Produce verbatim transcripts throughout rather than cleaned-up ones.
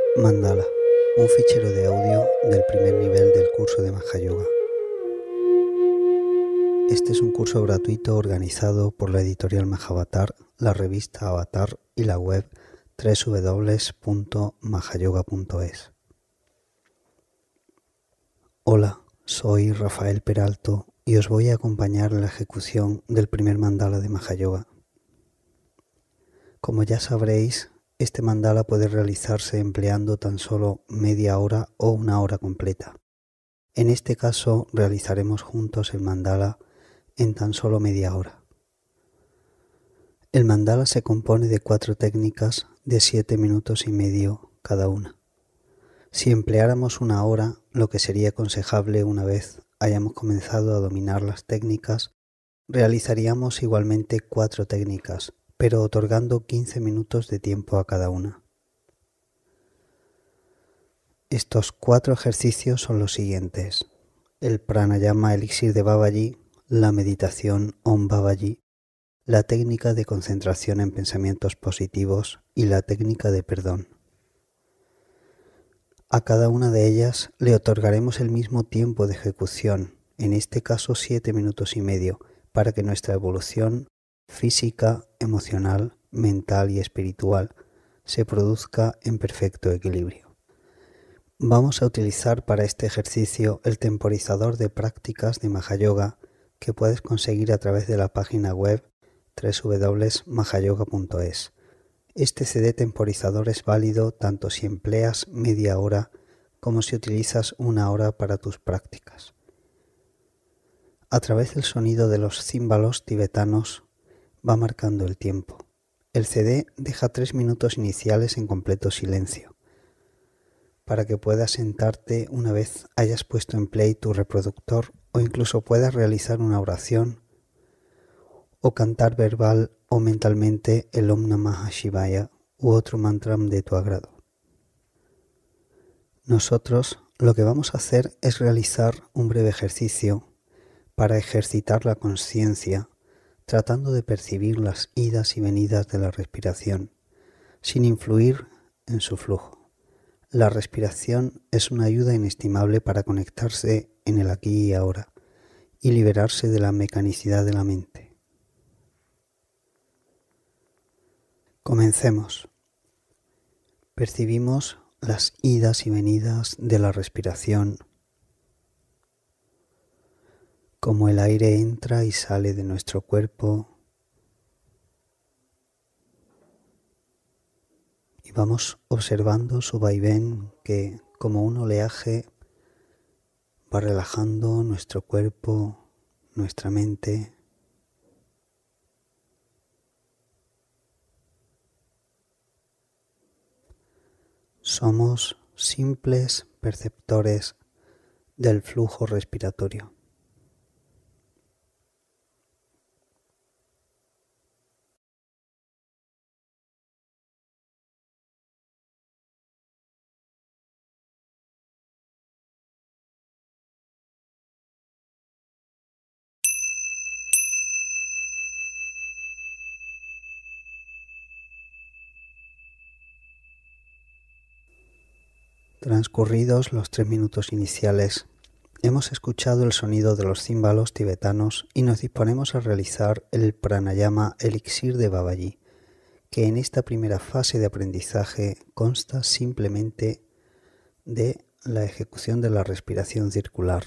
Mandala, un fichero de audio del primer nivel del curso de Mahayoga. Este es un curso gratuito organizado por la editorial Mahavatar, la revista Avatar y la web doble u doble u doble u punto mahayoga punto es. Hola, soy Rafael Peralto y os voy a acompañar en la ejecución del primer mandala de Mahayoga. Como ya sabréis, este mandala puede realizarse empleando tan solo media hora o una hora completa. En este caso realizaremos juntos el mandala en tan solo media hora. El mandala se compone de cuatro técnicas de siete minutos y medio cada una. Si empleáramos una hora, lo que sería aconsejable una vez hayamos comenzado a dominar las técnicas, realizaríamos igualmente cuatro técnicas, pero otorgando quince minutos de tiempo a cada una. Estos cuatro ejercicios son los siguientes: el pranayama elixir de Babaji, la meditación Om Babaji, la técnica de concentración en pensamientos positivos y la técnica de perdón. A cada una de ellas le otorgaremos el mismo tiempo de ejecución, en este caso siete minutos y medio, para que nuestra evolución física, emocional, mental y espiritual se produzca en perfecto equilibrio. Vamos a utilizar para este ejercicio el temporizador de prácticas de Mahayoga que puedes conseguir a través de la página web doble u doble u doble u punto mahayoga punto es. Este C D temporizador es válido tanto si empleas media hora como si utilizas una hora para tus prácticas. A través del sonido de los címbalos tibetanos va marcando el tiempo. El C D deja tres minutos iniciales en completo silencio, para que puedas sentarte una vez hayas puesto en play tu reproductor o incluso puedas realizar una oración o cantar verbal o mentalmente el Om Namah Shivaya u otro mantra de tu agrado. Nosotros lo que vamos a hacer es realizar un breve ejercicio para ejercitar la conciencia, tratando de percibir las idas y venidas de la respiración, sin influir en su flujo. La respiración es una ayuda inestimable para conectarse en el aquí y ahora y liberarse de la mecanicidad de la mente. Comencemos. Percibimos las idas y venidas de la respiración, como el aire entra y sale de nuestro cuerpo, y vamos observando su vaivén que, como un oleaje, va relajando nuestro cuerpo, nuestra mente. Somos simples perceptores del flujo respiratorio. Transcurridos los tres minutos iniciales, hemos escuchado el sonido de los címbalos tibetanos y nos disponemos a realizar el pranayama elixir de Babaji, que en esta primera fase de aprendizaje consta simplemente de la ejecución de la respiración circular.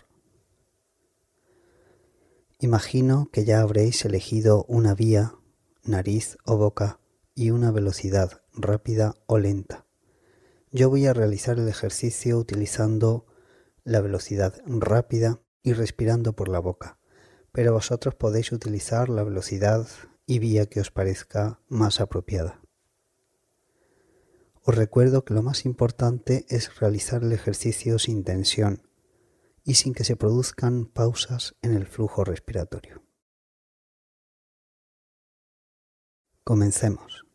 Imagino que ya habréis elegido una vía, nariz o boca y una velocidad rápida o lenta. Yo voy a realizar el ejercicio utilizando la velocidad rápida y respirando por la boca, pero vosotros podéis utilizar la velocidad y vía que os parezca más apropiada. Os recuerdo que lo más importante es realizar el ejercicio sin tensión y sin que se produzcan pausas en el flujo respiratorio. Comencemos.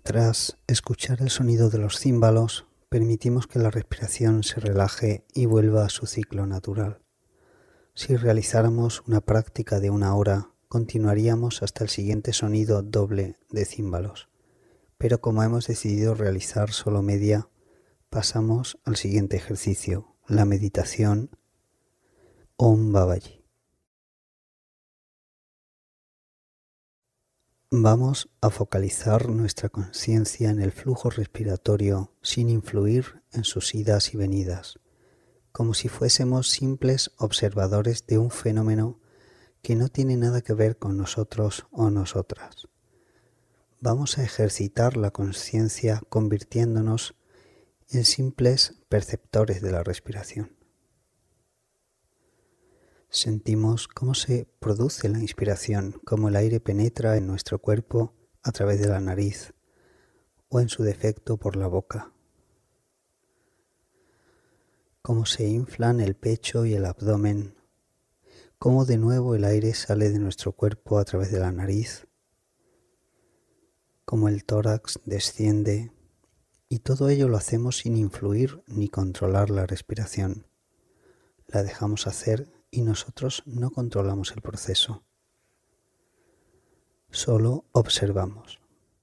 Tras escuchar el sonido de los címbalos, permitimos que la respiración se relaje y vuelva a su ciclo natural. Si realizáramos una práctica de una hora, continuaríamos hasta el siguiente sonido doble de címbalos. Pero como hemos decidido realizar solo media, pasamos al siguiente ejercicio, la meditación Om Babaji. Vamos a focalizar nuestra conciencia en el flujo respiratorio sin influir en sus idas y venidas, como si fuésemos simples observadores de un fenómeno que no tiene nada que ver con nosotros o nosotras. Vamos a ejercitar la conciencia convirtiéndonos en simples perceptores de la respiración. Sentimos cómo se produce la inspiración, cómo el aire penetra en nuestro cuerpo a través de la nariz o en su defecto por la boca. Cómo se inflan el pecho y el abdomen, cómo de nuevo el aire sale de nuestro cuerpo a través de la nariz, cómo el tórax desciende, y todo ello lo hacemos sin influir ni controlar la respiración. La dejamos hacer y nosotros no controlamos el proceso. Solo observamos.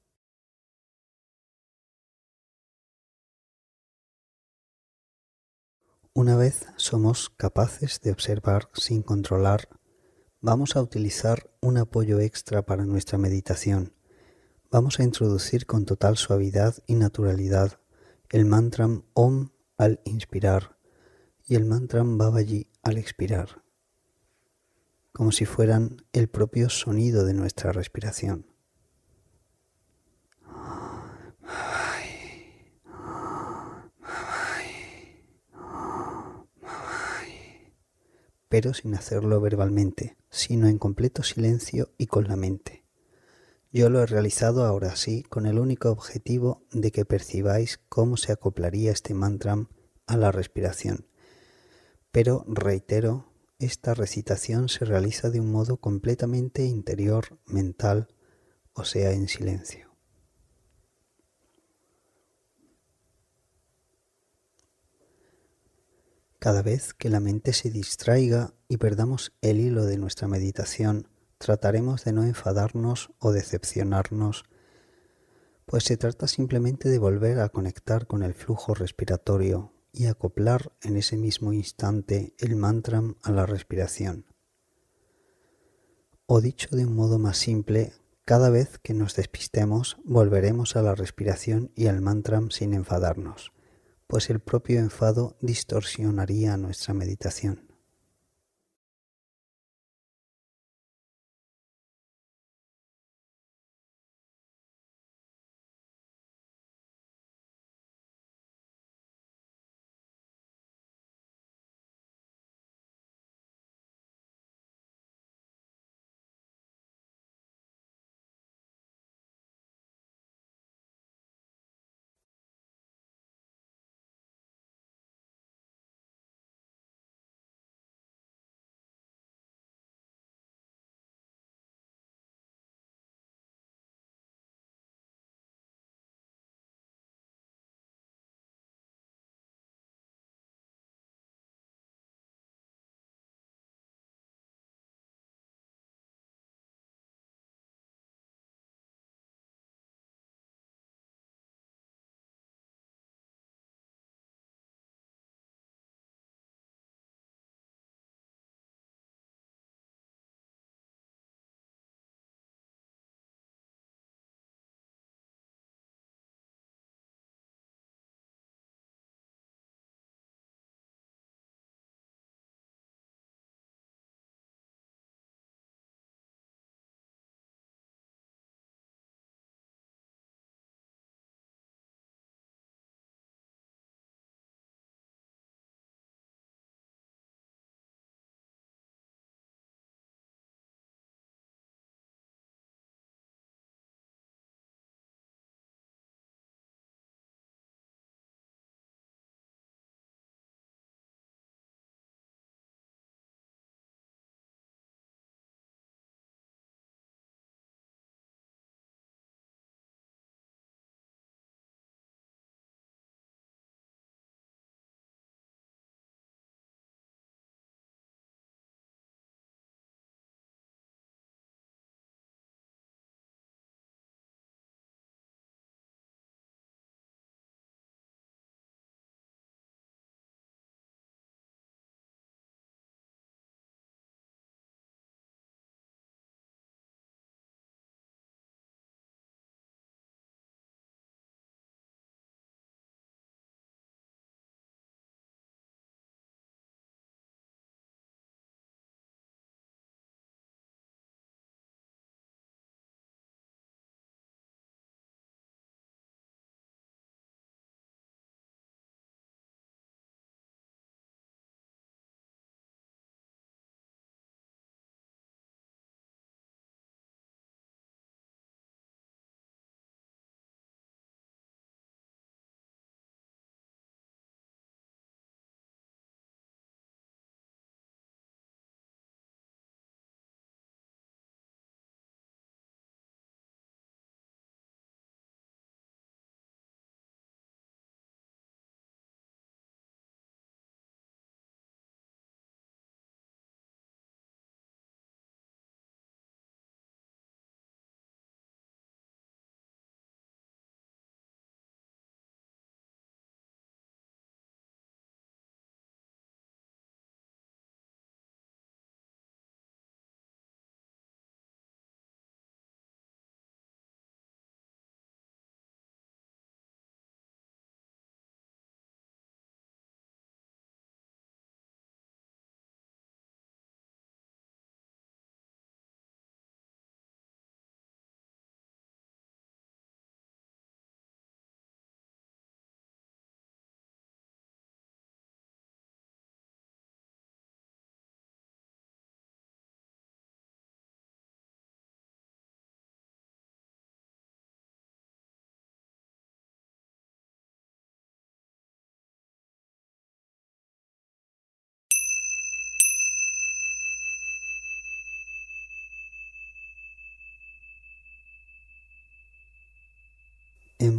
Una vez somos capaces de observar sin controlar, vamos a utilizar un apoyo extra para nuestra meditación. Vamos a introducir con total suavidad y naturalidad el mantra Om al inspirar y el mantra Babaji al expirar, como si fueran el propio sonido de nuestra respiración. Pero sin hacerlo verbalmente, sino en completo silencio y con la mente. Yo lo he realizado ahora sí con el único objetivo de que percibáis cómo se acoplaría este mantra a la respiración. Pero, reitero, esta recitación se realiza de un modo completamente interior, mental, o sea, en silencio. Cada vez que la mente se distraiga y perdamos el hilo de nuestra meditación, trataremos de no enfadarnos o decepcionarnos, pues se trata simplemente de volver a conectar con el flujo respiratorio y acoplar en ese mismo instante el mantra a la respiración. O dicho de un modo más simple, cada vez que nos despistemos volveremos a la respiración y al mantra sin enfadarnos, pues el propio enfado distorsionaría nuestra meditación.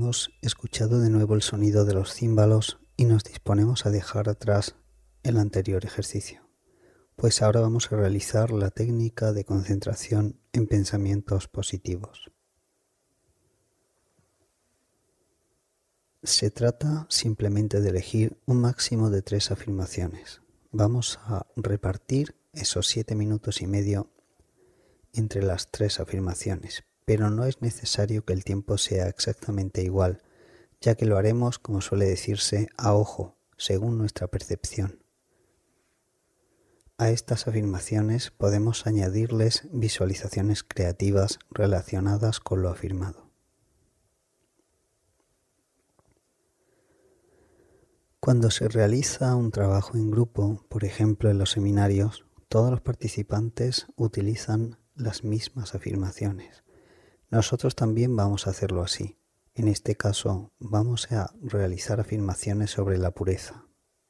Hemos escuchado de nuevo el sonido de los címbalos y nos disponemos a dejar atrás el anterior ejercicio, pues ahora vamos a realizar la técnica de concentración en pensamientos positivos. Se trata simplemente de elegir un máximo de tres afirmaciones. Vamos a repartir esos siete minutos y medio entre las tres afirmaciones, pero no es necesario que el tiempo sea exactamente igual, ya que lo haremos, como suele decirse, a ojo, según nuestra percepción. A estas afirmaciones podemos añadirles visualizaciones creativas relacionadas con lo afirmado. Cuando se realiza un trabajo en grupo, por ejemplo en los seminarios, todos los participantes utilizan las mismas afirmaciones. Nosotros también vamos a hacerlo así. En este caso, vamos a realizar afirmaciones sobre la pureza.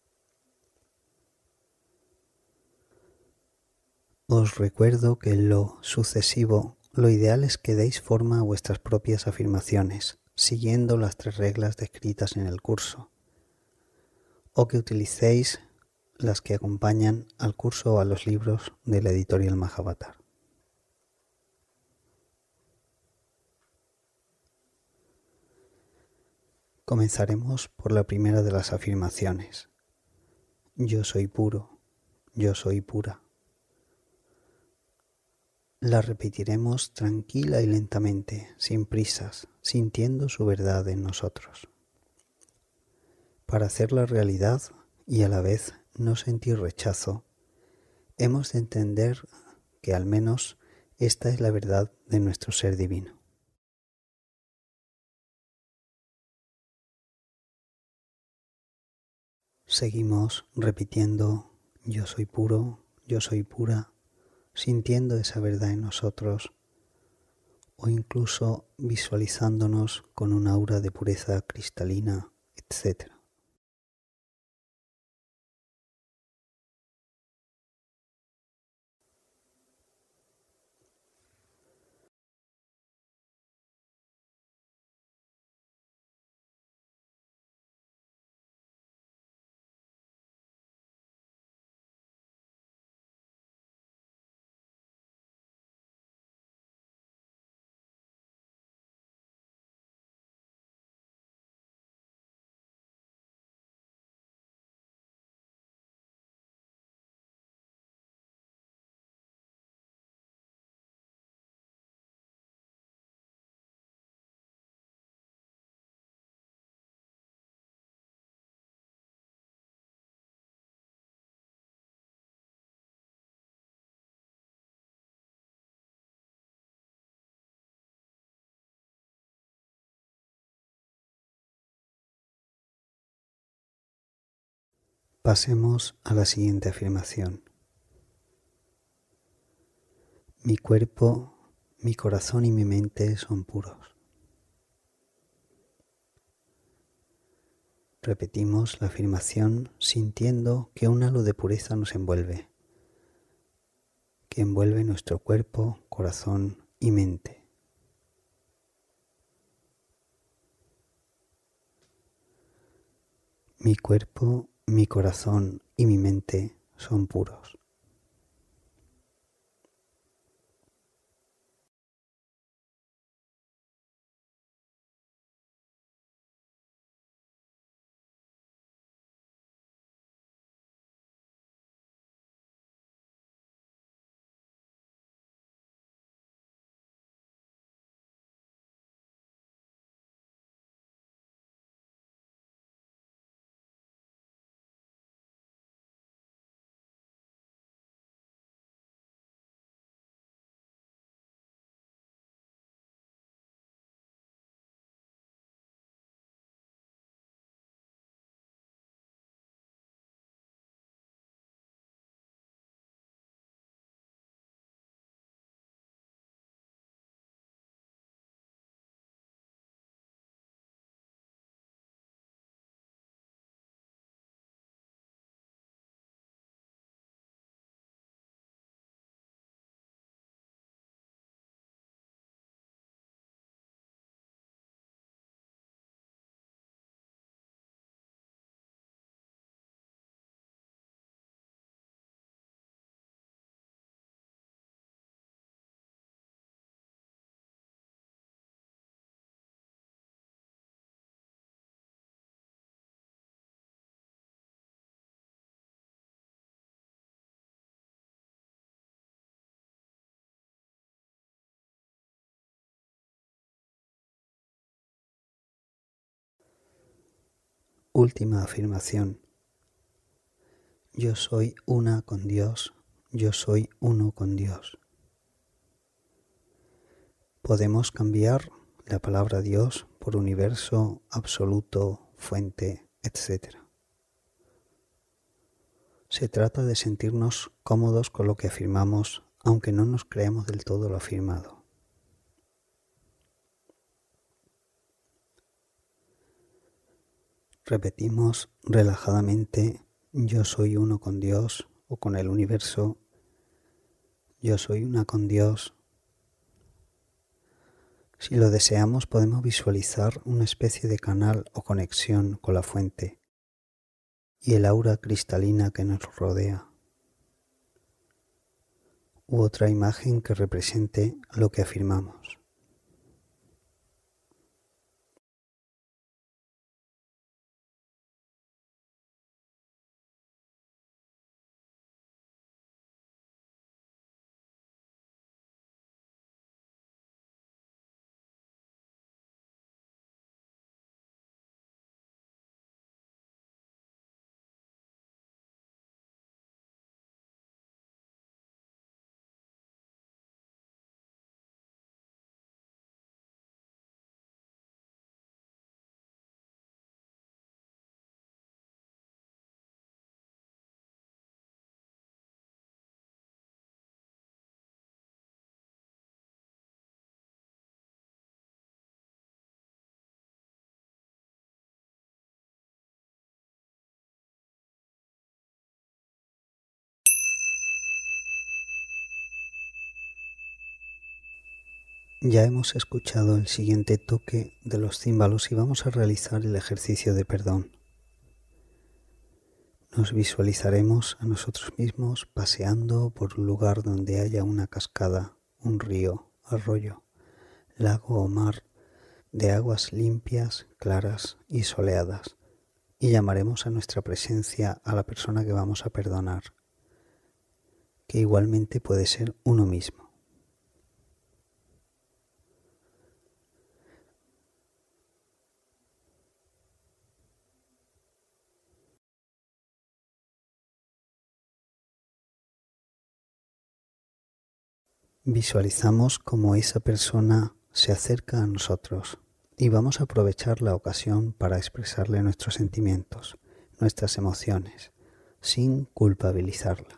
Os recuerdo que en lo sucesivo, lo ideal es que deis forma a vuestras propias afirmaciones, siguiendo las tres reglas descritas en el curso, o que utilicéis las que acompañan al curso o a los libros de la editorial Mahavatar. Comenzaremos por la primera de las afirmaciones. Yo soy puro, yo soy pura. La repetiremos tranquila y lentamente, sin prisas, sintiendo su verdad en nosotros. Para hacerla realidad y a la vez no sentir rechazo, hemos de entender que al menos esta es la verdad de nuestro ser divino. Seguimos repitiendo, yo soy puro, yo soy pura, sintiendo esa verdad en nosotros o incluso visualizándonos con un aura de pureza cristalina, etcétera. Pasemos a la siguiente afirmación. Mi cuerpo, mi corazón y mi mente son puros. Repetimos la afirmación sintiendo que un halo de pureza nos envuelve, que envuelve nuestro cuerpo, corazón y mente. Mi cuerpo, mi corazón y mi mente son puros. última afirmación. Yo soy una con Dios, yo soy uno con Dios. Podemos cambiar la palabra Dios por universo, absoluto, fuente, etcétera. Se trata de sentirnos cómodos con lo que afirmamos, aunque no nos creamos del todo lo afirmado. Repetimos relajadamente, yo soy uno con Dios o con el universo, yo soy una con Dios. Si lo deseamos, podemos visualizar una especie de canal o conexión con la fuente y el aura cristalina que nos rodea, u otra imagen que represente lo que afirmamos. Ya hemos escuchado el siguiente toque de los címbalos y vamos a realizar el ejercicio de perdón. Nos visualizaremos a nosotros mismos paseando por un lugar donde haya una cascada, un río, arroyo, lago o mar de aguas limpias, claras y soleadas, y llamaremos a nuestra presencia a la persona que vamos a perdonar, que igualmente puede ser uno mismo. Visualizamos cómo esa persona se acerca a nosotros y vamos a aprovechar la ocasión para expresarle nuestros sentimientos, nuestras emociones, sin culpabilizarla.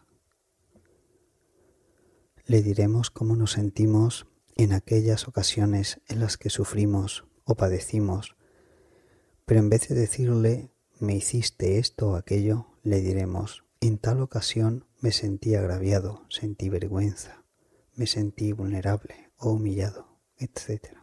Le diremos cómo nos sentimos en aquellas ocasiones en las que sufrimos o padecimos, pero en vez de decirle me hiciste esto o aquello, le diremos en tal ocasión me sentí agraviado, sentí vergüenza, me sentí vulnerable o humillado, etcétera.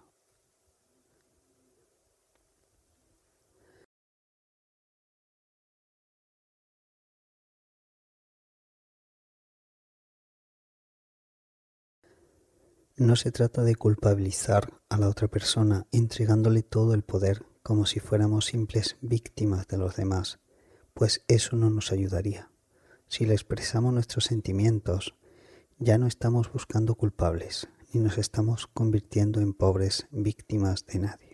No se trata de culpabilizar a la otra persona entregándole todo el poder como si fuéramos simples víctimas de los demás, pues eso no nos ayudaría. Si le expresamos nuestros sentimientos, ya no estamos buscando culpables, ni nos estamos convirtiendo en pobres víctimas de nadie.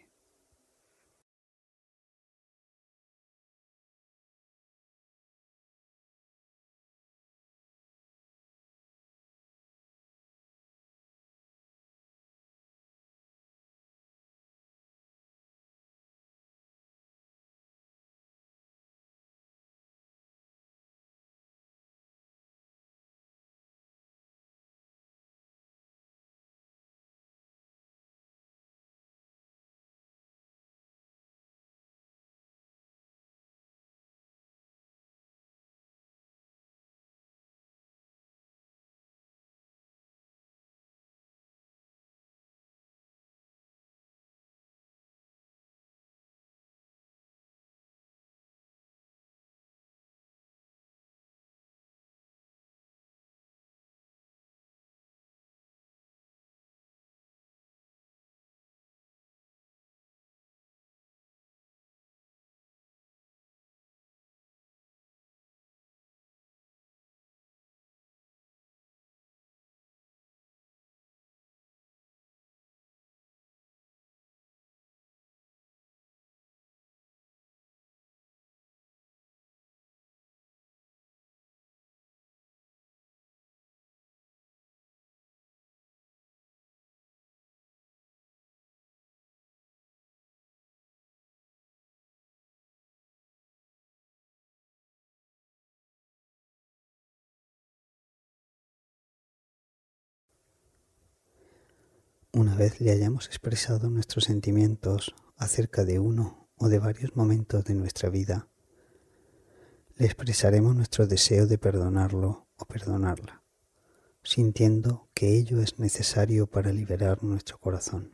Una vez le hayamos expresado nuestros sentimientos acerca de uno o de varios momentos de nuestra vida, le expresaremos nuestro deseo de perdonarlo o perdonarla, sintiendo que ello es necesario para liberar nuestro corazón.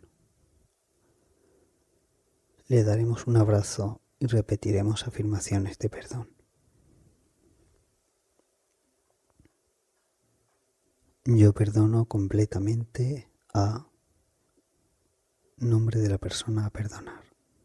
Le daremos un abrazo y repetiremos afirmaciones de perdón. Yo perdono completamente a nombre de la persona a perdonar.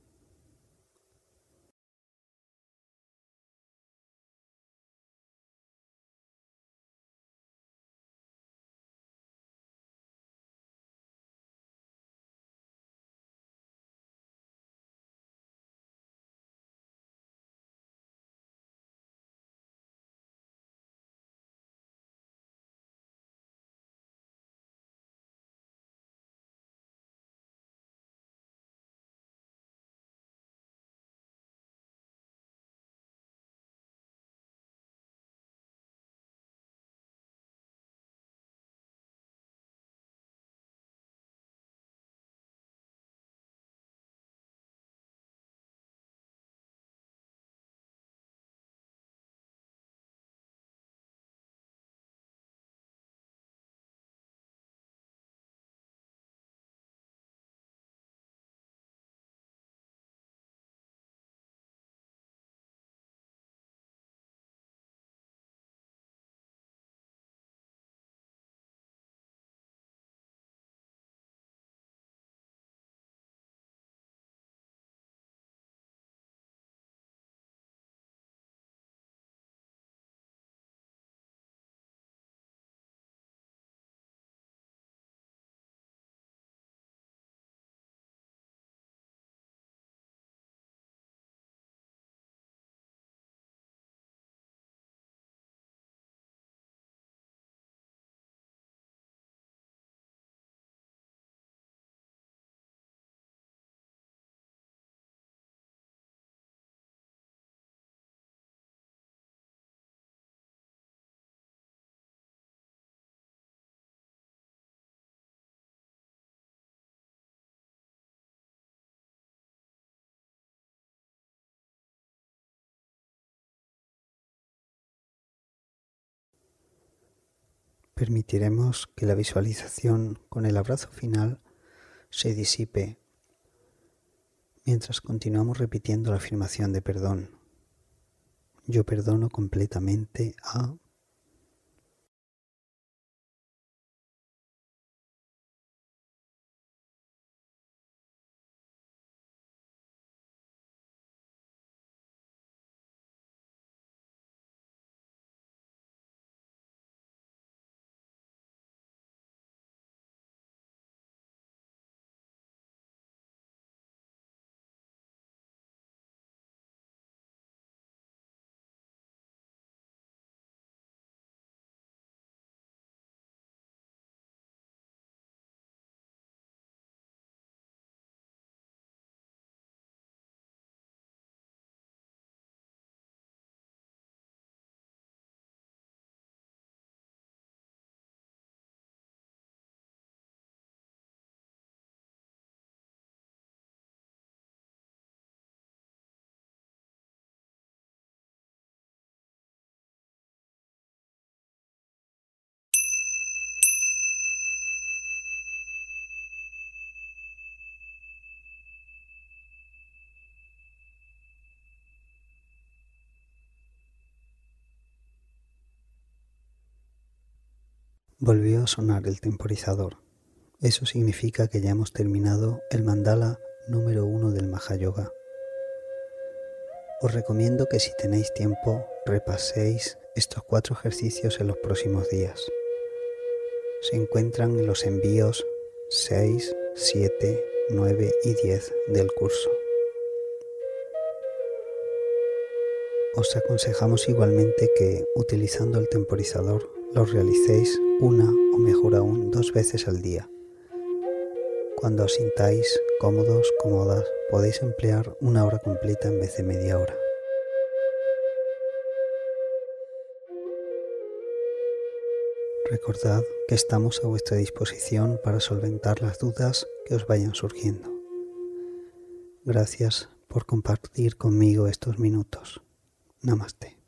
Permitiremos que la visualización con el abrazo final se disipe mientras continuamos repitiendo la afirmación de perdón. Yo perdono completamente a... Volvió a sonar el temporizador. Eso significa que ya hemos terminado el mandala número uno del Mahayoga. Os recomiendo que si tenéis tiempo repaséis estos cuatro ejercicios en los próximos días. Se encuentran en los envíos seis, siete, nueve y diez del curso. Os aconsejamos igualmente que, utilizando el temporizador, los realicéis una o mejor aún dos veces al día. Cuando os sintáis cómodos, cómodas, podéis emplear una hora completa en vez de media hora. Recordad que estamos a vuestra disposición para solventar las dudas que os vayan surgiendo. Gracias por compartir conmigo estos minutos. Namaste.